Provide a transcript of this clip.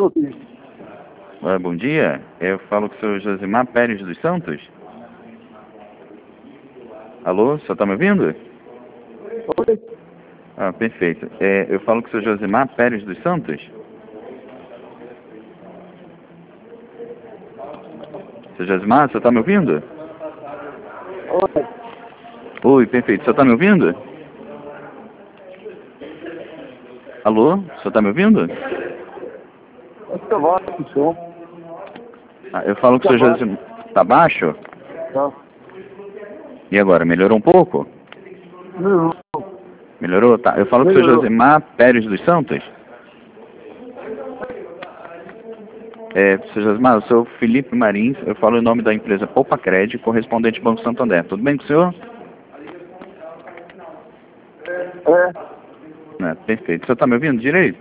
minutinho. Bom dia, eu falo com o senhor Josimar Pérez dos Santos. Alô, o senhor está me ouvindo? Oi? Perfeito. Eu falo com o senhor Josimar Pérez dos Santos. Senhor Josimar, o senhor está me ouvindo? Oi? Oi, perfeito. O senhor está me ouvindo? Alô, o senhor está me ouvindo? Acho que eu volto pro senhor. Eu falo com o senhor Josimar. Está baixo? Tá. E agora, melhorou um pouco? Não. Melhorou? Tá. Eu falo com o senhor Melhorou. Josimar Pérez dos Santos. Senhor Josimar, eu sou o Felipe Marins, eu falo em nome da empresa Poupa Crédito, correspondente Banco Santander. Tudo bem com o senhor? Perfeito. O senhor está me ouvindo direito?